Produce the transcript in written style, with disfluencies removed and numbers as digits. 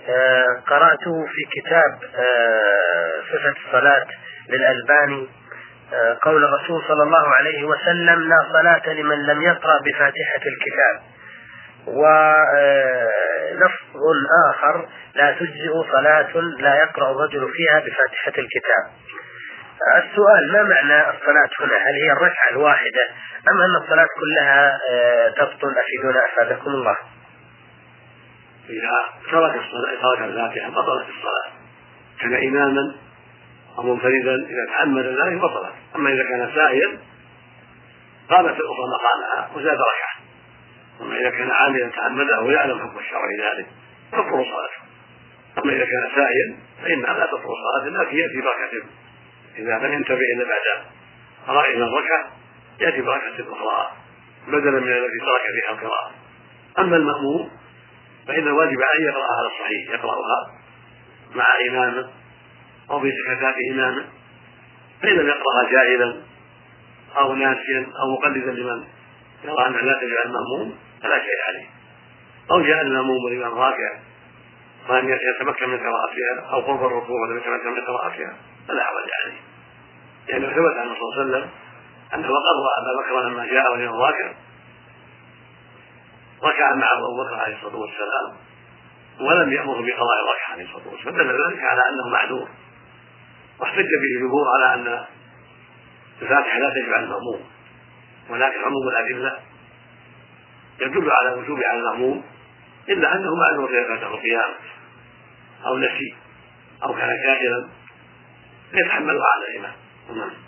قرأته في كتاب صفة الصلاة للألباني قول الرسول صلى الله عليه وسلم: لا صلاة لمن لم يقرأ بفاتحة الكتاب. ولفظ آخر: لا تجزئ صلاة لا يقرأ الرجل فيها بفاتحة الكتاب. السؤال: ما معنى الصلاة هنا؟ هل هي الركعة الواحدة أم أن الصلاة كلها تبطل؟ أفيدونا أفادكم الله. إذا ترك الفاتحة بطلت الصلاة، كان إماما أو منفردا إذا تعمد ذلك بطلت. أما إذا كان ساهيا قامت الأخرى مقامها وزاد ركعة. أما إذا كان عاملا تعمده ويعلم حكم الشرع ذلك تبطل صلاته. أما إذا كان ساهيا فإنها لا تبطل صلاته، لكن يأتي بركة إذا لم ينتبه إلا بعد قراءة الركعة، يأتي بركة أخرى بدلا من التي ترك فيها القراءة. أما المأموم فإن الواجب أن يقرأها على الصحيح، يقرأها مع إمامه أو بسكتات إمامه، فإن لم يقرأها جاهلا أو ناسيا أو مقلدا لمن يرى أن لا تجعل المأموم فلا شيء عليه، أو جاء المأموم والإمام راكع ولم يتمكن من قراءتها أو قرب الركوع ولم يتمكن من قراءتها فلا حرج عليه، لأنه ثبت عن الرسول صلى الله عليه وسلم أنه قرأ أبا بكر لما جاء والإمام راكع ركع مع أبو بكر عليه الصلاة والسلام ولم يأمر بقضاء الركعة عليه الصلاة والسلام، فدل ذلك على أنه معذور. واحتج به الجمهور على أن الفاتحة لا تجب على المأموم، ولكن عموم الأدلة يدل على وجوب على المأموم، إلا أنه معذور إذا فاته القيام أو نسي أو كان جاهلا يتحملها على الإمام.